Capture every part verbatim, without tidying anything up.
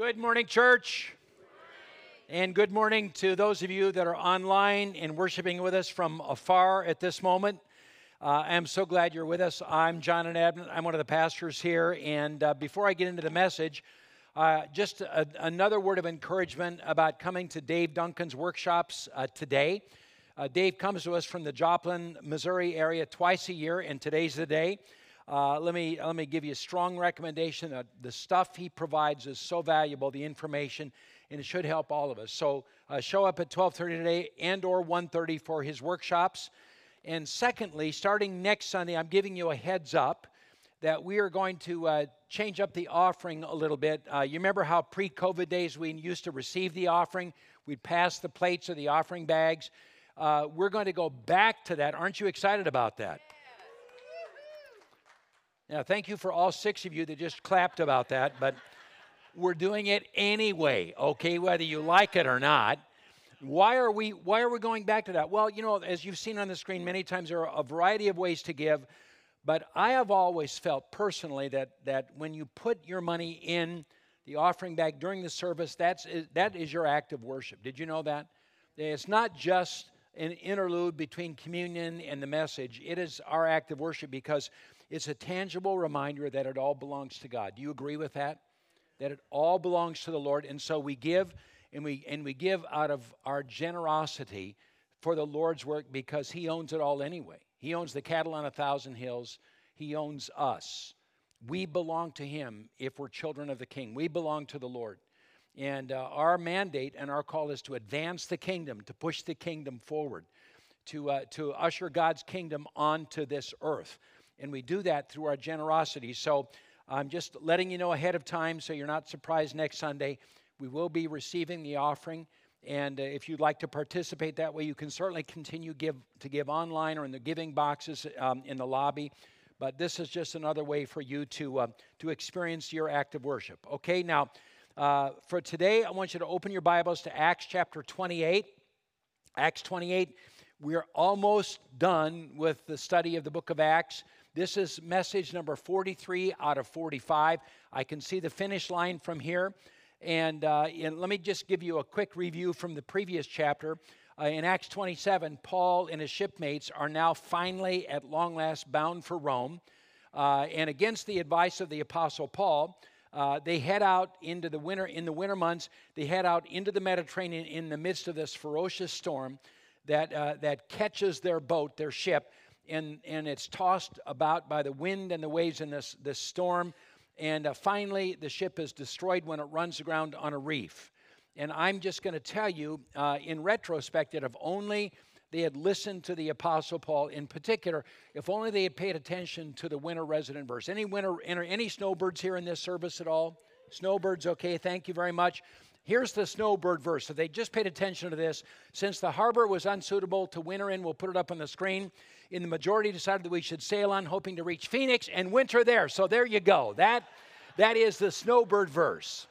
Good morning, church. And good morning to those of you that are online and worshiping with us from afar at this moment. Uh, I'm so glad you're with us. I'm John and Abner. I'm one of the pastors here. And uh, before I get into the message, uh, just a, another word of encouragement about coming to Dave Duncan's workshops uh, today. Uh, Dave comes to us from the Joplin, Missouri area twice a year, and today's the day. Uh, let me let me give you a strong recommendation. Uh, the stuff he provides is so valuable, the information, and it should help all of us. So uh, show up at twelve thirty today and or one thirty for his workshops. And secondly, starting next Sunday, I'm giving you a heads up that we are going to uh, change up the offering a little bit. Uh, you remember how pre-COVID days we used to receive the offering? We'd pass the plates or the offering bags. Uh, we're going to go back to that. Aren't you excited about that? Now, thank you for all six of you that just clapped about that, but we're doing it anyway, okay, whether you like it or not. Why are we why are we going back to that? Well, you know, as you've seen on the screen many times, there are a variety of ways to give, but I have always felt personally that that when you put your money in the offering bag during the service, that's that is your act of worship. Did you know that? It's not just an interlude between communion and the message. It is our act of worship because it's a tangible reminder that it all belongs to God. Do you agree with that? That it all belongs to the Lord. And so we give, and we and we give out of our generosity for the Lord's work because He owns it all anyway. He owns the cattle on a thousand hills. He owns us. We belong to Him if we're children of the King. We belong to the Lord. And uh, our mandate and our call is to advance the kingdom, to push the kingdom forward, to uh, to usher God's kingdom onto this earth. And we do that through our generosity. So I'm just letting you know ahead of time so you're not surprised next Sunday. We will be receiving the offering. And uh, if you'd like to participate that way, you can certainly continue give, to give online or in the giving boxes um, in the lobby. But this is just another way for you to, uh, to experience your act of worship. Okay, now uh, for today, I want you to open your Bibles to Acts chapter twenty-eight. Acts twenty-eight, we're almost done with the study of the book of Acts. This is message number forty-three out of forty-five. I can see the finish line from here. And, uh, and let me just give you a quick review from the previous chapter. Uh, in Acts twenty-seven, Paul and his shipmates are now finally at long last bound for Rome. Uh, and against the advice of the Apostle Paul, uh, they head out into the winter, in the winter months, they head out into the Mediterranean in the midst of this ferocious storm that, uh, that catches their boat, their ship. And, and it's tossed about by the wind and the waves in this, this storm. And uh, finally, the ship is destroyed when it runs aground on a reef. And I'm just going to tell you, uh, in retrospect, that if only they had listened to the Apostle Paul in particular, if only they had paid attention to the winter resident verse. Any winter, any snowbirds here in this service at all? Snowbirds, okay, thank you very much. Here's the snowbird verse. If they just paid attention to this, since the harbor was unsuitable to winter in, we'll put it up on the screen. In the majority decided that we should sail on, hoping to reach Phoenix and winter there. So there you go. That, that is the snowbird verse.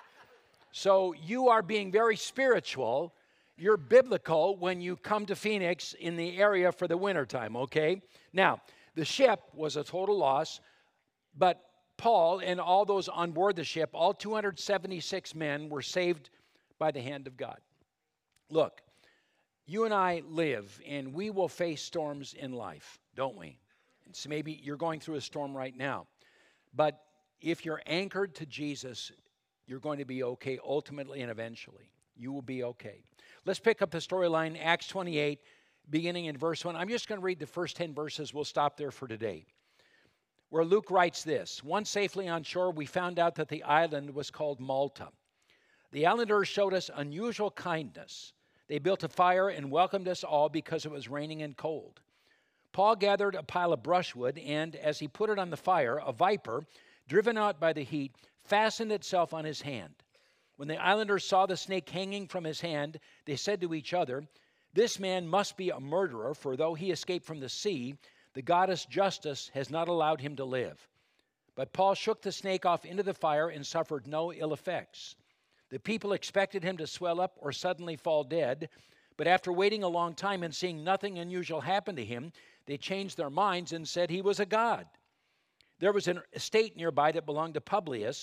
So you are being very spiritual. You're biblical when you come to Phoenix in the area for the wintertime, okay? Now, the ship was a total loss, but Paul and all those on board the ship, all two hundred seventy-six men were saved by the hand of God. Look, you and I live, and we will face storms in life, don't we? And so maybe you're going through a storm right now. But if you're anchored to Jesus, you're going to be okay ultimately and eventually. You will be okay. Let's pick up the storyline, Acts twenty-eight, beginning in verse one. I'm just going to read the first ten verses. We'll stop there for today. Where Luke writes this: Once safely on shore, we found out that the island was called Malta. The islanders showed us unusual kindness. They built a fire and welcomed us all because it was raining and cold. Paul gathered a pile of brushwood, and as he put it on the fire, a viper, driven out by the heat, fastened itself on his hand. When the islanders saw the snake hanging from his hand, they said to each other, "This man must be a murderer, for though he escaped from the sea, the goddess Justice has not allowed him to live." But Paul shook the snake off into the fire and suffered no ill effects. The people expected him to swell up or suddenly fall dead, but after waiting a long time and seeing nothing unusual happen to him, they changed their minds and said he was a god. There was an estate nearby that belonged to Publius,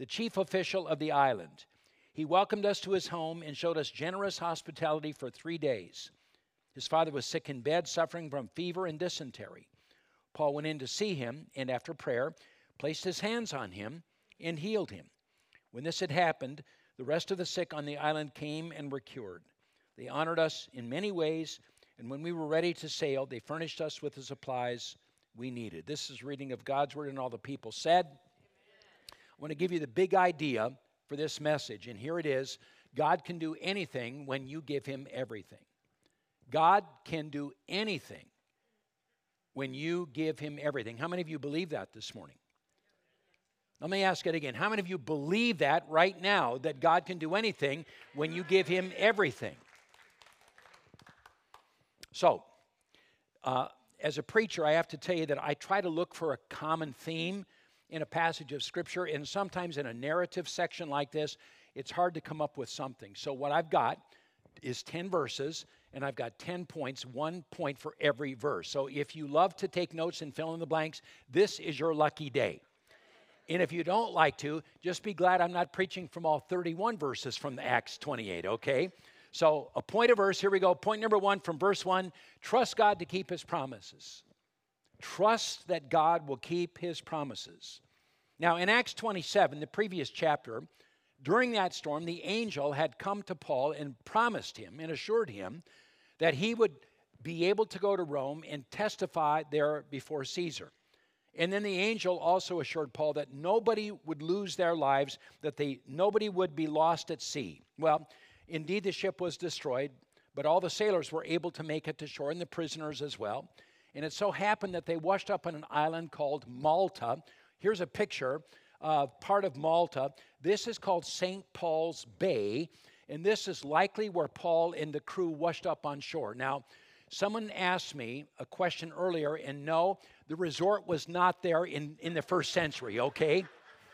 the chief official of the island. He welcomed us to his home and showed us generous hospitality for three days. His father was sick in bed, suffering from fever and dysentery. Paul went in to see him, and after prayer, placed his hands on him and healed him. When this had happened, the rest of the sick on the island came and were cured. They honored us in many ways, and when we were ready to sail, they furnished us with the supplies we needed. This is reading of God's word, and all the people said. Amen. I want to give you the big idea for this message, and here it is. God can do anything when you give him everything. God can do anything when you give him everything. How many of you believe that this morning? Let me ask it again. How many of you believe that right now, that God can do anything when you give him everything? So, uh, as a preacher, I have to tell you that I try to look for a common theme in a passage of Scripture, and sometimes in a narrative section like this, it's hard to come up with something. So what I've got is ten verses, and I've got ten points, one point for every verse. So if you love to take notes and fill in the blanks, this is your lucky day. And if you don't like to, just be glad I'm not preaching from all thirty-one verses from Acts twenty-eight, okay? So a point a verse, here we go. Point number one from verse one, trust God to keep his promises. Trust that God will keep his promises. Now in Acts twenty-seven, the previous chapter, during that storm, the angel had come to Paul and promised him and assured him that he would be able to go to Rome and testify there before Caesar. And then the angel also assured Paul that nobody would lose their lives, that they nobody would be lost at sea. Well, indeed the ship was destroyed, but all the sailors were able to make it to shore, and the prisoners as well. And it so happened that they washed up on an island called Malta. Here's a picture of part of Malta. This is called Saint Paul's Bay, and this is likely where Paul and the crew washed up on shore. Now, someone asked me a question earlier, and no, the resort was not there in, in the first century, okay?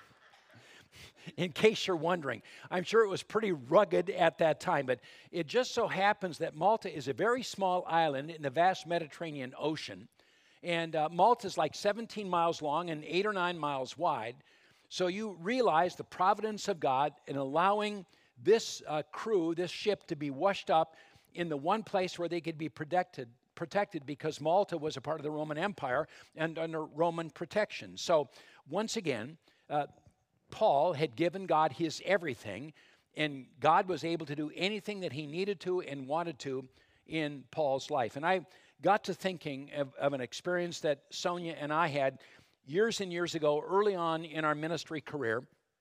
In case you're wondering. I'm sure it was pretty rugged at that time, but it just so happens that Malta is a very small island in the vast Mediterranean Ocean, and uh, Malta is like seventeen miles long and eight or nine miles wide. So you realize the providence of God in allowing this uh, crew, this ship, to be washed up in the one place where they could be protected, protected because Malta was a part of the Roman Empire and under Roman protection. So once again, uh, Paul had given God his everything, and God was able to do anything that he needed to and wanted to in Paul's life. And I got to thinking of, of an experience that Sonia and I had years and years ago, early on in our ministry career.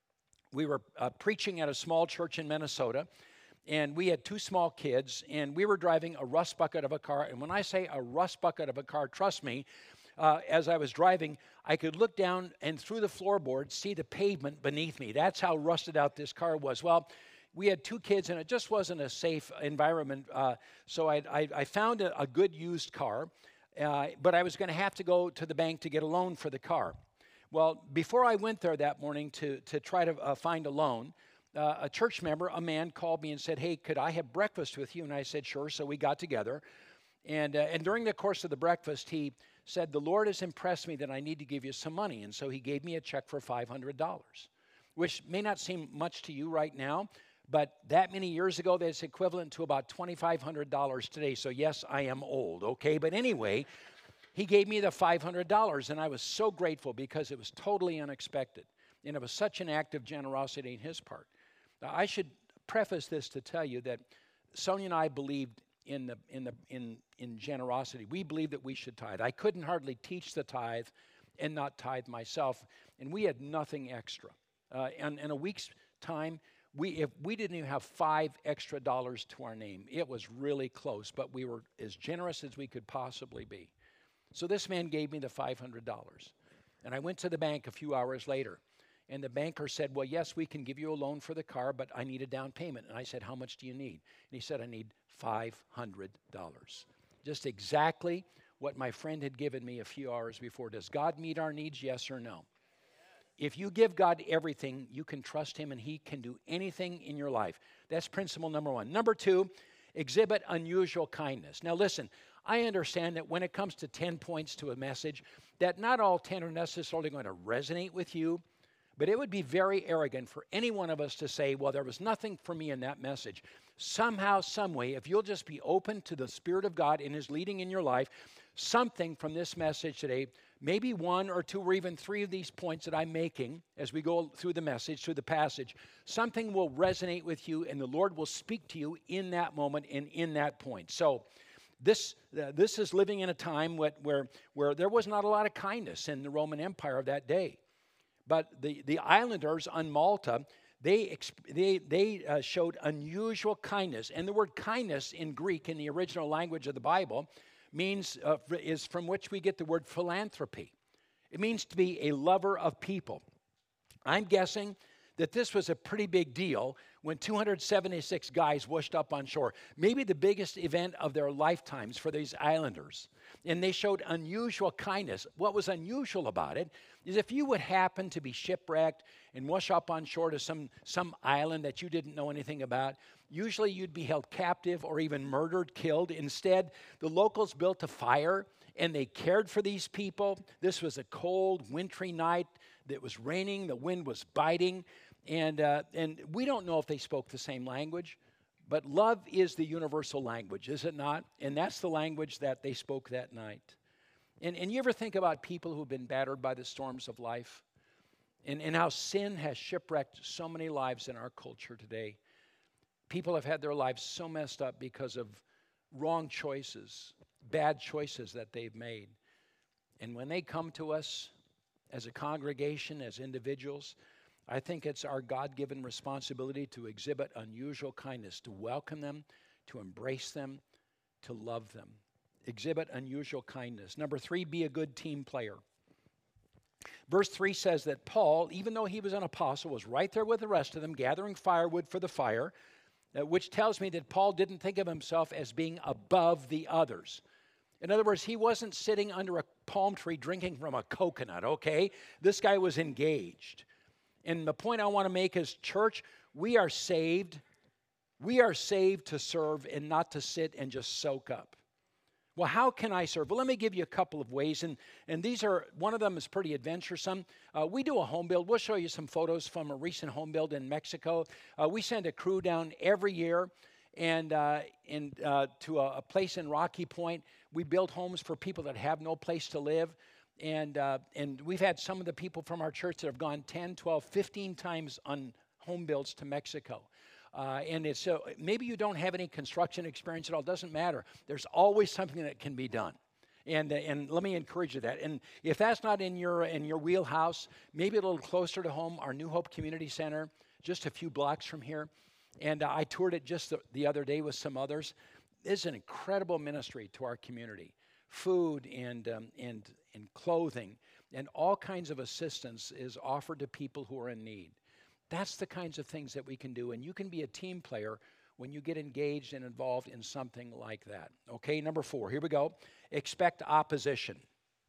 We were uh, preaching at a small church in Minnesota, and we had two small kids, and we were driving a rust bucket of a car. And when I say a rust bucket of a car, trust me, uh, as I was driving, I could look down and through the floorboard see the pavement beneath me. That's how rusted out this car was. Well, we had two kids, and it just wasn't a safe environment. Uh, so I, I, I found a, a good used car, uh, but I was going to have to go to the bank to get a loan for the car. Well, before I went there that morning to, to try to uh, find a loan, uh, a church member, a man, called me and said, hey, could I have breakfast with you? And I said, sure. So we got together. And, uh, and during the course of the breakfast, he said, the Lord has impressed me that I need to give you some money. And so he gave me a check for five hundred dollars, which may not seem much to you right now, but that many years ago, that's equivalent to about twenty-five hundred dollars today. So yes, I am old, okay? But anyway, he gave me the five hundred dollars, and I was so grateful because it was totally unexpected. And it was such an act of generosity on his part. Now, I should preface this to tell you that Sonia and I believed in the in the in in generosity. We believed that we should tithe. I couldn't hardly teach the tithe and not tithe myself, and we had nothing extra. Uh, and in a week's time, we if we didn't even have five extra dollars to our name. It was really close, but we were as generous as we could possibly be. So this man gave me the five hundred dollars, and I went to the bank a few hours later. And the banker said, well, yes, we can give you a loan for the car, but I need a down payment. And I said, how much do you need? And he said, I need five hundred dollars. Just exactly what my friend had given me a few hours before. Does God meet our needs, yes or no? If you give God everything, you can trust him, and he can do anything in your life. That's principle number one. Number two, exhibit unusual kindness. Now listen, I understand that when it comes to ten points to a message, that not all ten are necessarily going to resonate with you. But it would be very arrogant for any one of us to say, well, there was nothing for me in that message. Somehow, some way, if you'll just be open to the Spirit of God in His leading in your life, something from this message today, maybe one or two or even three of these points that I'm making as we go through the message, through the passage, something will resonate with you and the Lord will speak to you in that moment and in that point. So this uh, this is living in a time where, where, where there was not a lot of kindness in the Roman Empire of that day. But the, the islanders on Malta, they, they, they uh, showed unusual kindness. And the word kindness in Greek, in the original language of the Bible, means uh, is from which we get the word philanthropy. It means to be a lover of people. I'm guessing that this was a pretty big deal when two hundred seventy-six guys washed up on shore. Maybe the biggest event of their lifetimes for these islanders. And they showed unusual kindness. What was unusual about it is if you would happen to be shipwrecked and wash up on shore to some, some island that you didn't know anything about, usually you'd be held captive or even murdered, killed. Instead, the locals built a fire and they cared for these people. This was a cold, wintry night. It was raining. The wind was biting. And, uh, and we don't know if they spoke the same language, but love is the universal language, is it not? And that's the language that they spoke that night. And, and you ever think about people who've been battered by the storms of life? And, and how sin has shipwrecked so many lives in our culture today. People have had their lives so messed up because of wrong choices, bad choices that they've made. And when they come to us as a congregation, as individuals, I think it's our God-given responsibility to exhibit unusual kindness, to welcome them, to embrace them, to love them. Exhibit unusual kindness. Number three, be a good team player. Verse three says that Paul, even though he was an apostle, was right there with the rest of them, gathering firewood for the fire, uh, which tells me that Paul didn't think of himself as being above the others. In other words, he wasn't sitting under a palm tree drinking from a coconut, okay? This guy was engaged. And the point I want to make is, church, we are saved. We are saved to serve and not to sit and just soak up. Well, how can I serve? Well, let me give you a couple of ways, and, and these are, one of them is pretty adventuresome. Uh, we do a home build. We'll show you some photos from a recent home build in Mexico. Uh, we send a crew down every year and uh, in, uh, to a, a place in Rocky Point. We build homes for people that have no place to live. And, uh, and we've had some of the people from our church that have gone ten, twelve, fifteen times on home builds to Mexico. Uh, and it's so maybe you don't have any construction experience at all. It doesn't matter. There's always something that can be done. And, uh, and let me encourage you that. And if that's not in your, in your wheelhouse, maybe a little closer to home, our New Hope Community Center, just a few blocks from here. And uh, I toured it just the, the other day with some others. It's an incredible ministry to our community. Food and, um, and, and clothing and all kinds of assistance is offered to people who are in need. That's the kinds of things that we can do. And you can be a team player when you get engaged and involved in something like that. Okay, number four, here we go. Expect opposition.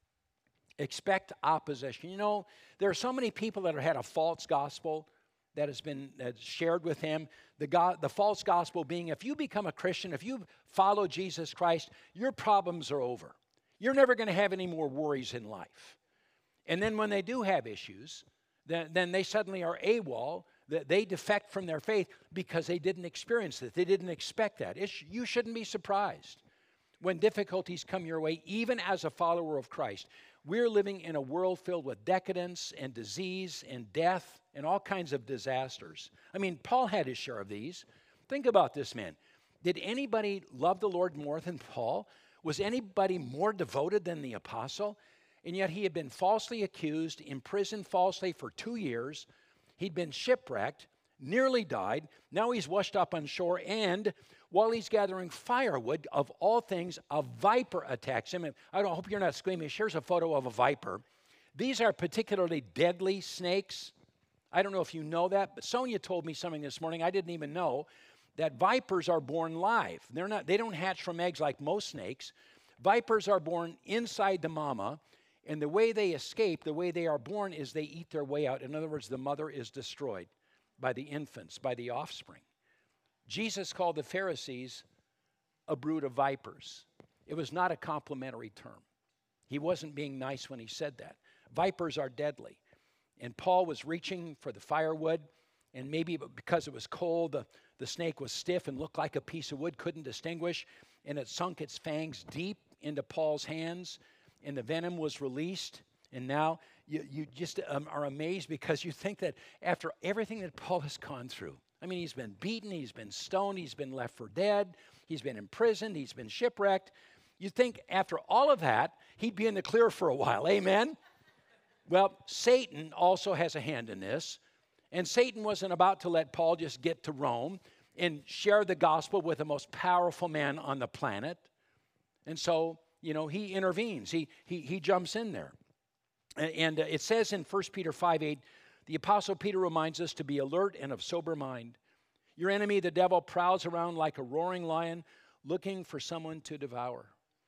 Expect opposition. You know, there are so many people that have had a false gospel that has been that's shared with him. The, God, the false gospel being, if you become a Christian, if you follow Jesus Christ, your problems are over. You're never going to have any more worries in life. And then when they do have issues, then, then they suddenly are AWOL, that they defect from their faith because they didn't experience it. They didn't expect that. It's, you shouldn't be surprised when difficulties come your way, even as a follower of Christ. We're living in a world filled with decadence and disease and death and all kinds of disasters. I mean, Paul had his share of these. Think about this, man. Did anybody love the Lord more than Paul? Was anybody more devoted than the apostle? And yet he had been falsely accused, imprisoned falsely for two years. He'd been shipwrecked, nearly died. Now he's washed up on shore, and while he's gathering firewood, of all things, a viper attacks him. And I don't, hope you're not squeamish. Here's a photo of a viper. These are particularly deadly snakes. I don't know if you know that, but Sonia told me something this morning I didn't even know, that vipers are born live. They're not, they don't hatch from eggs like most snakes. Vipers are born inside the mama, and the way they escape, the way they are born, is they eat their way out. In other words, the mother is destroyed by the infants, by the offspring. Jesus called the Pharisees a brood of vipers. It was not a complimentary term. He wasn't being nice when he said that. Vipers are deadly. and Paul was reaching for the firewood, and maybe because it was cold, the, the snake was stiff and looked like a piece of wood, couldn't distinguish, and it sunk its fangs deep into Paul's hands, and the venom was released. And now you, you just um, are amazed because you think that after everything that Paul has gone through, I mean, he's been beaten, he's been stoned, he's been left for dead, he's been imprisoned, he's been shipwrecked. You think after all of that, he'd be in the clear for a while. Amen? Well, Satan also has a hand in this. And Satan wasn't about to let Paul just get to Rome and share the gospel with the most powerful man on the planet. And so, you know, he intervenes. He, he, he jumps in there. And, and uh, it says in First Peter five eight, the Apostle Peter reminds us to be alert and of sober mind. Your enemy, the devil, prowls around like a roaring lion looking for someone to devour.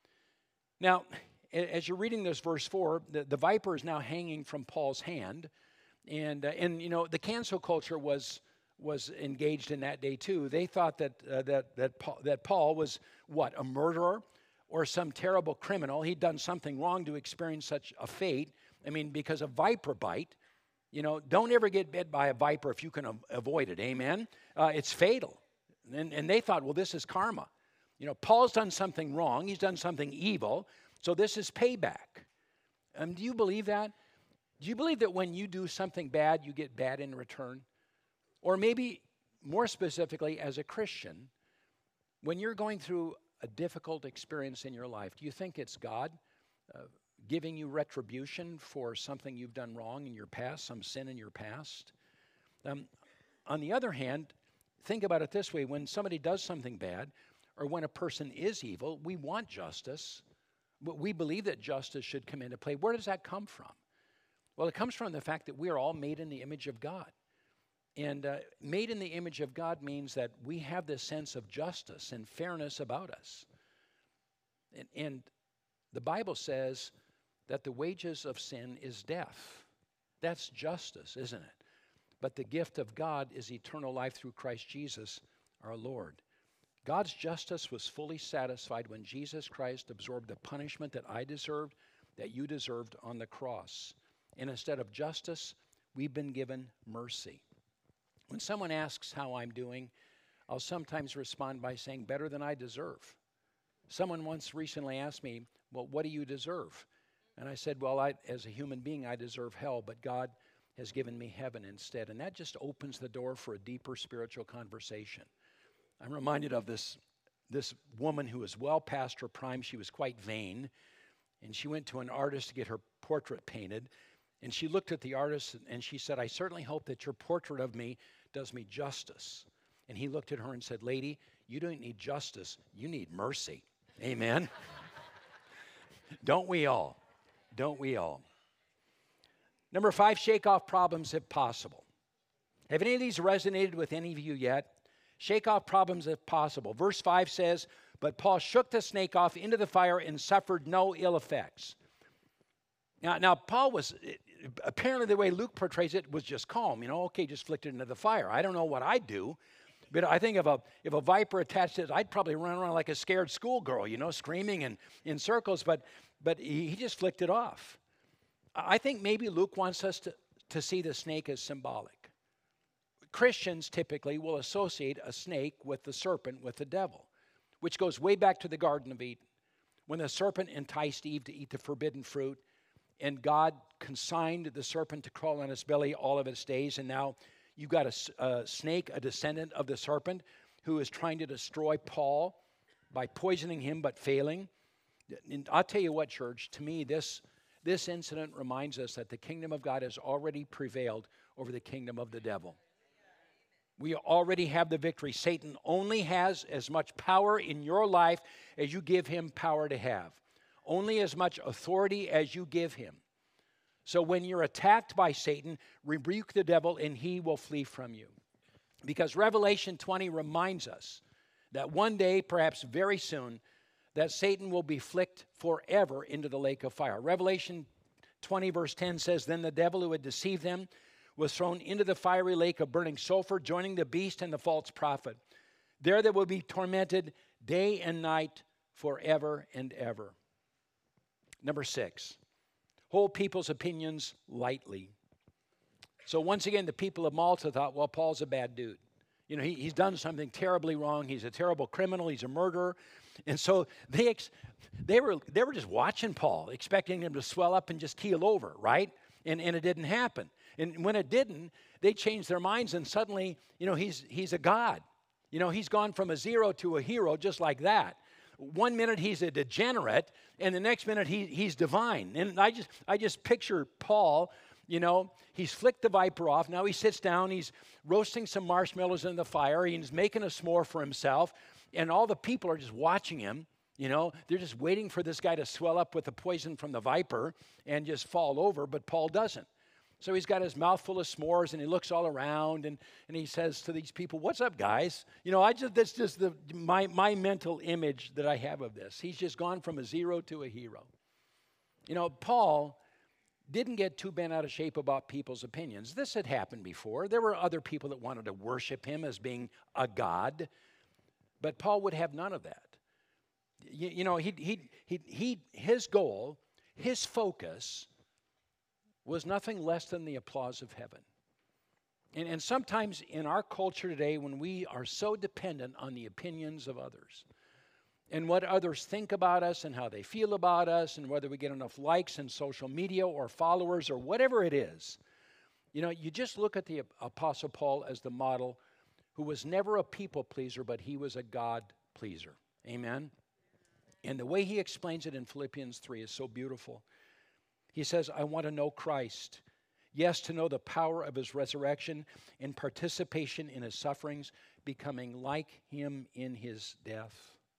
Now, as you're reading this verse four, the, the viper is now hanging from Paul's hand. And, uh, and you know, the cancel culture was was engaged in that day too. They thought that, uh, that, that, Paul, that Paul was, what, a murderer or some terrible criminal. He'd done something wrong to experience such a fate. I mean, because a viper bite, you know, don't ever get bit by a viper if you can a- avoid it, amen? Uh, it's fatal. And, and they thought, well, this is karma. You know, Paul's done something wrong. He's done something evil. So this is payback. Um, do you believe that? Do you believe that when you do something bad, you get bad in return? Or maybe more specifically, as a Christian, when you're going through a difficult experience in your life, do you think it's God uh, giving you retribution for something you've done wrong in your past, some sin in your past? Um, on the other hand, think about it this way. When somebody does something bad, or when a person is evil, we want justice. But we believe that justice should come into play. Where does that come from? Well, it comes from the fact that we are all made in the image of God. And uh, made in the image of God means that we have this sense of justice and fairness about us. And, and the Bible says that the wages of sin is death. That's justice, isn't it? But the gift of God is eternal life through Christ Jesus, our Lord. God's justice was fully satisfied when Jesus Christ absorbed the punishment that I deserved, that you deserved on the cross. And instead of justice, we've been given mercy. When someone asks how I'm doing, I'll sometimes respond by saying, better than I deserve. Someone once recently asked me, well, what do you deserve? And I said, well, I, as a human being, I deserve hell, but God has given me heaven instead. And that just opens the door for a deeper spiritual conversation. I'm reminded of this, this woman who was well past her prime. She was quite vain, and she went to an artist to get her portrait painted. And she looked at the artist, and she said, I certainly hope that your portrait of me does me justice. And he looked at her and said, lady, you don't need justice, you need mercy. Amen? Don't we all? Don't we all? Number five, shake off problems if possible. Have any of these resonated with any of you yet? Shake off problems if possible. Verse five says, but Paul shook the snake off into the fire and suffered no ill effects. Now, now Paul was, apparently the way Luke portrays it was just calm. You know, okay, just flicked it into the fire. I don't know what I'd do, but I think if a, if a viper attached it, I'd probably run around like a scared schoolgirl, you know, screaming and in circles, but, but he, he just flicked it off. I think maybe Luke wants us to, to see the snake as symbolic. Christians typically will associate a snake with the serpent, with the devil, which goes way back to the Garden of Eden, when the serpent enticed Eve to eat the forbidden fruit. And God consigned the serpent to crawl on its belly all of its days. And now you've got a, a snake, a descendant of the serpent, who is trying to destroy Paul by poisoning him but failing. And I'll tell you what, church, to me, this, this incident reminds us that the kingdom of God has already prevailed over the kingdom of the devil. We already have the victory. Satan only has as much power in your life as you give him power to have. Only as much authority as you give him. So when you're attacked by Satan, rebuke the devil and he will flee from you. Because Revelation twenty reminds us that one day, perhaps very soon, that Satan will be flicked forever into the lake of fire. Revelation twenty verse ten says, then the devil who had deceived them was thrown into the fiery lake of burning sulfur, joining the beast and the false prophet. There they will be tormented day and night forever and ever. Number six, hold people's opinions lightly. So once again, the people of Malta thought, well, Paul's a bad dude. You know, he, he's done something terribly wrong. He's a terrible criminal. He's a murderer. And so they ex- they were they were just watching Paul, expecting him to swell up and just keel over, right? And and it didn't happen. And when it didn't, they changed their minds, and suddenly, you know, he's he's a god. You know, he's gone from a zero to a hero just like that. One minute he's a degenerate, and the next minute he he's divine. And I just I just picture Paul. You know, he's flicked the viper off. Now he sits down. He's roasting some marshmallows in the fire. He's making a s'more for himself. And all the people are just watching him. You know, they're just waiting for this guy to swell up with the poison from the viper and just fall over. But Paul doesn't. So he's got his mouth full of s'mores, and he looks all around, and, and he says to these people, "What's up, guys?" You know, I just that's just the my my mental image that I have of this. He's just gone from a zero to a hero. You know, Paul didn't get too bent out of shape about people's opinions. This had happened before. There were other people that wanted to worship him as being a god, but Paul would have none of that. You, you know, he, he, he, he, his goal, his focus was nothing less than the applause of heaven. And, and sometimes in our culture today, when we are so dependent on the opinions of others, and what others think about us and how they feel about us and whether we get enough likes in social media or followers or whatever it is. You know, you just look at the Apostle Paul as the model who was never a people pleaser, but he was a God pleaser. Amen? And the way he explains it in Philippians three is so beautiful. He says, I want to know Christ. Yes, to know the power of his resurrection and participation in his sufferings, becoming like him in his death.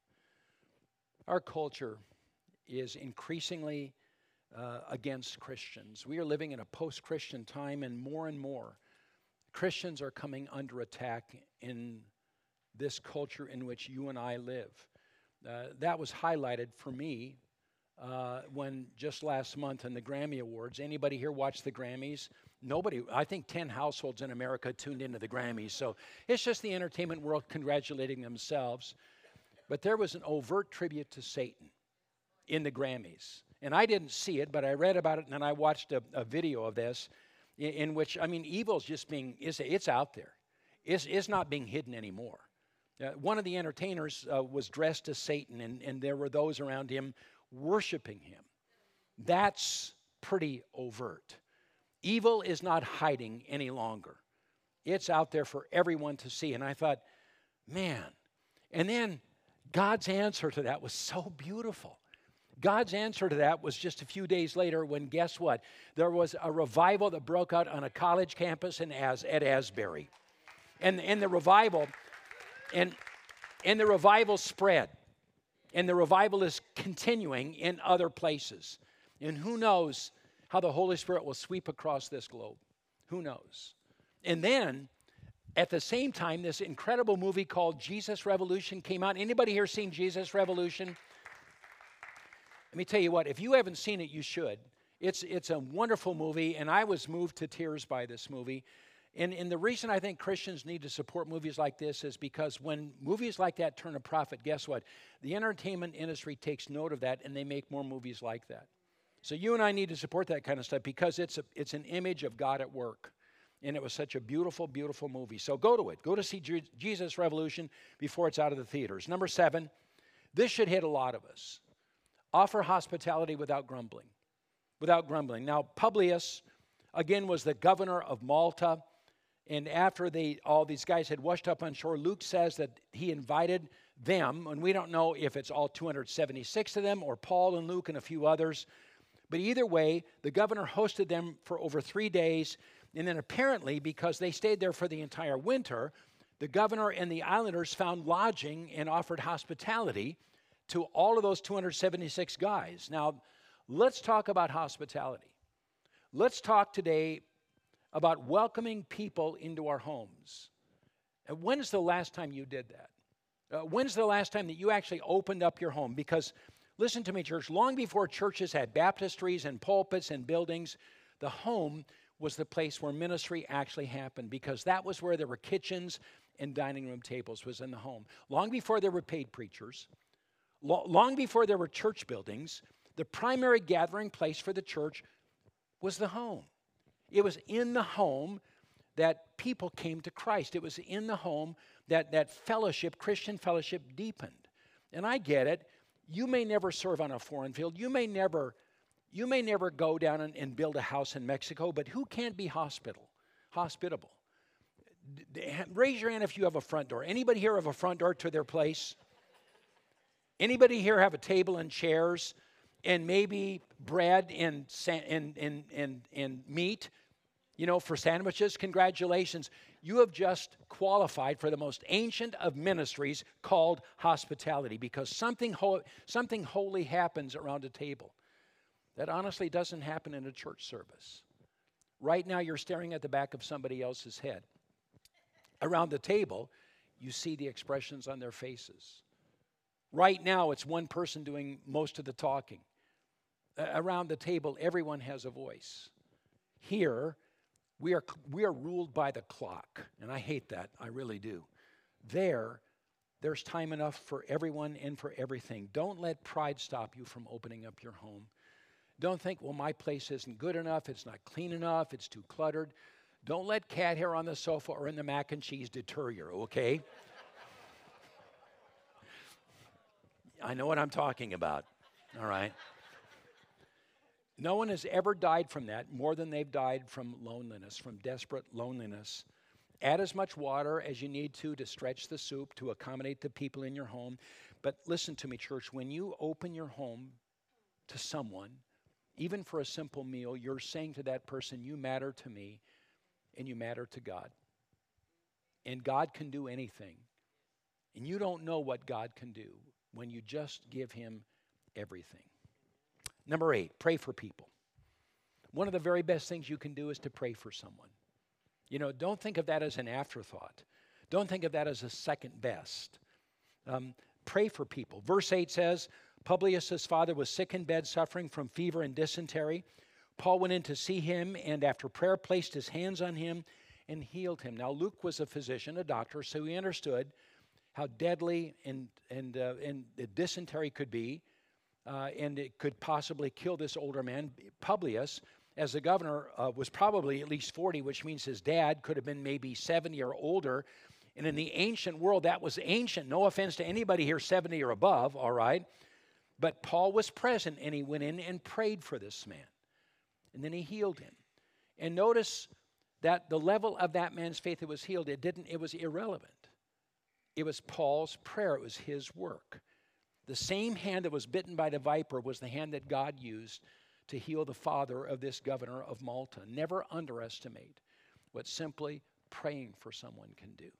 Our culture is increasingly uh, against Christians. We are living in a post-Christian time, and more and more Christians are coming under attack in this culture in which you and I live. Uh, that was highlighted for me uh, when just last month in the Grammy Awards. Anybody here watch the Grammys? Nobody. I think ten households in America tuned into the Grammys. So it's just the entertainment world congratulating themselves. But there was an overt tribute to Satan in the Grammys. And I didn't see it, but I read about it, and then I watched a, a video of this in, in which, I mean, evil's just being, it's, it's out there. It's, it's not being hidden anymore. Uh, one of the entertainers uh, was dressed as Satan, and, and there were those around him worshiping him. That's pretty overt. Evil is not hiding any longer. It's out there for everyone to see. And I thought, man. And then God's answer to that was so beautiful. God's answer to that was just a few days later when, guess what? There was a revival that broke out on a college campus in As, at Asbury. And, and the revival, and, and the revival spread. And the revival is continuing in other places. And who knows how the Holy Spirit will sweep across this globe. Who knows? And then, at the same time, this incredible movie called Jesus Revolution came out. Anybody here seen Jesus Revolution? Let me tell you what, if you haven't seen it, you should. It's, it's a wonderful movie, and I was moved to tears by this movie. And, and the reason I think Christians need to support movies like this is because when movies like that turn a profit, guess what? The entertainment industry takes note of that, and they make more movies like that. So you and I need to support that kind of stuff because it's, a, it's an image of God at work. And it was such a beautiful, beautiful movie. So go to it. Go to see Je- Jesus Revolution before it's out of the theaters. Number seven, this should hit a lot of us. Offer hospitality without grumbling. Without grumbling. Now, Publius, again, was the governor of Malta. And after they, all these guys had washed up on shore, Luke says that he invited them. And we don't know if it's all two hundred seventy-six of them or Paul and Luke and a few others. But either way, the governor hosted them for over three days. And then apparently, because they stayed there for the entire winter, the governor and the islanders found lodging and offered hospitality to all of those two hundred seventy-six guys. Now, let's talk about hospitality. Let's talk today about welcoming people into our homes. And when's the last time you did that? Uh, when's the last time that you actually opened up your home? Because, listen to me, church, long before churches had baptistries and pulpits and buildings, the home was the place where ministry actually happened, because that was where there were kitchens and dining room tables, was in the home. Long before there were paid preachers, lo- long before there were church buildings, the primary gathering place for the church was the home. It was in the home that people came to Christ. It was in the home that that fellowship, Christian fellowship, deepened. And I get it. You may never serve on a foreign field. You may never, you may never go down and, and build a house in Mexico, but who can't be hospitable? Hospitable. Raise your hand if you have a front door. Anybody here have a front door to their place? Anybody here have a table and chairs and maybe bread and and and and, and meat, you know, for sandwiches? Congratulations. You have just qualified for the most ancient of ministries called hospitality, because something ho- something holy happens around a table that honestly doesn't happen in a church service. Right now you're staring at the back of somebody else's head. Around the table, you see the expressions on their faces. Right now, it's one person doing most of the talking. Uh, around the table, everyone has a voice. Here, we are, we are ruled by the clock, and I hate that. I really do. There, there's time enough for everyone and for everything. Don't let pride stop you from opening up your home. Don't think, well, my place isn't good enough, it's not clean enough, it's too cluttered. Don't let cat hair on the sofa or in the mac and cheese deter you, okay? I know what I'm talking about, all right? No one has ever died from that more than they've died from loneliness, from desperate loneliness. Add as much water as you need to to stretch the soup to accommodate the people in your home. But listen to me, church, when you open your home to someone, even for a simple meal, you're saying to that person, you matter to me and you matter to God. And God can do anything. And you don't know what God can do when you just give him everything. Number eight, pray for people. One of the very best things you can do is to pray for someone. You know, don't think of that as an afterthought. Don't think of that as a second best. Um, pray for people. Verse eight says, Publius' father was sick in bed, suffering from fever and dysentery. Paul went in to see him, and after prayer placed his hands on him and healed him. Now, Luke was a physician, a doctor, so he understood how deadly and, and, uh, and dysentery could be, uh, and it could possibly kill this older man. Publius, as the governor, uh, was probably at least forty, which means his dad could have been maybe seventy or older. And in the ancient world, that was ancient. No offense to anybody here seventy or above, all right? But Paul was present, and he went in and prayed for this man. And then he healed him. And notice that the level of that man's faith that was healed, it didn't, it was irrelevant. It was Paul's prayer. It was his work. The same hand that was bitten by the viper was the hand that God used to heal the father of this governor of Malta. Never underestimate what simply praying for someone can do.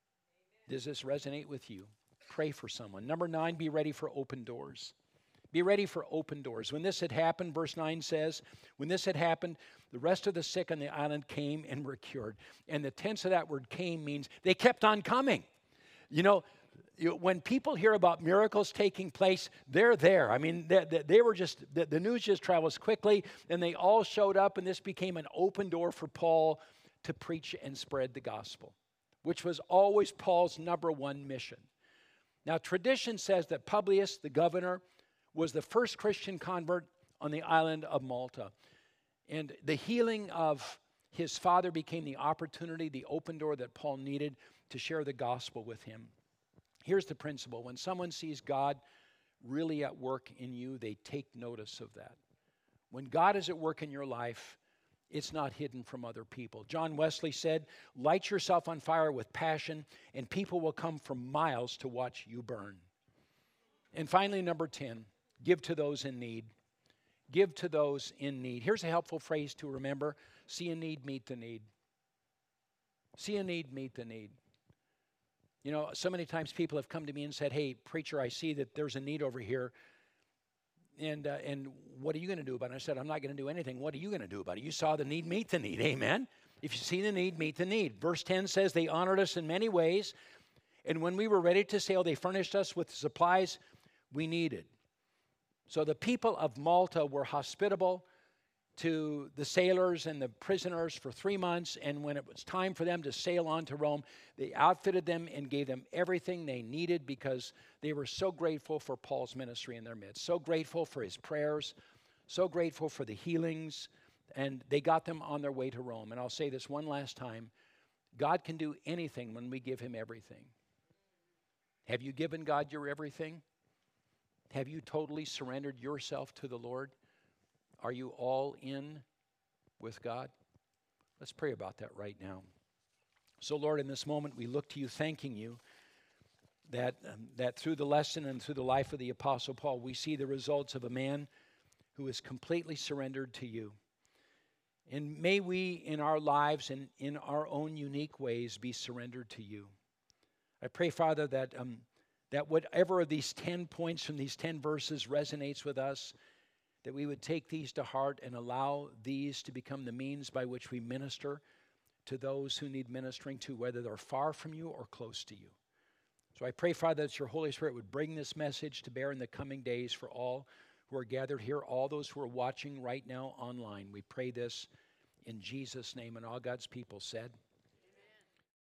Does this resonate with you? Pray for someone. Number nine, be ready for open doors. Be ready for open doors. When this had happened, verse nine says, when this had happened, the rest of the sick on the island came and were cured. And the tense of that word came means they kept on coming. You know, you, when people hear about miracles taking place, they're there. I mean, they, they, they were just, the, the news just travels quickly, and they all showed up, and this became an open door for Paul to preach and spread the gospel, which was always Paul's number one mission. Now, tradition says that Publius, the governor, was the first Christian convert on the island of Malta. And the healing of his father became the opportunity, the open door that Paul needed to share the gospel with him. Here's the principle. When someone sees God really at work in you, they take notice of that. When God is at work in your life, it's not hidden from other people. John Wesley said, light yourself on fire with passion, and people will come from miles to watch you burn. And finally, number ten, give to those in need. Give to those in need. Here's a helpful phrase to remember. See a need, meet the need. See a need, meet the need. You know, so many times people have come to me and said, hey, preacher, I see that there's a need over here. And uh, and what are you going to do about it? And I said, I'm not going to do anything. What are you going to do about it? You saw the need, meet the need. Amen? If you see the need, meet the need. Verse ten says, they honored us in many ways. And when we were ready to sail, they furnished us with the supplies we needed. So the people of Malta were hospitable to the sailors and the prisoners for three months. And when it was time for them to sail on to Rome, they outfitted them and gave them everything they needed because they were so grateful for Paul's ministry in their midst, so grateful for his prayers, so grateful for the healings and they got them on their way to Rome. And I'll say this one last time. God can do anything when we give him everything. Have you given God your everything? Have you totally surrendered yourself to the Lord? Are you all in with God? Let's pray about that right now. So, Lord, in this moment, we look to you, thanking you that, um, that through the lesson and through the life of the Apostle Paul, we see the results of a man who is completely surrendered to you. And may we, in our lives and in our own unique ways, be surrendered to you. I pray, Father, that, um, that whatever of these ten points from these ten verses resonates with us, that we would take these to heart and allow these to become the means by which we minister to those who need ministering to, whether they're far from you or close to you. So I pray, Father, that your Holy Spirit would bring this message to bear in the coming days for all who are gathered here, all those who are watching right now online. We pray this in Jesus' name, and all God's people said,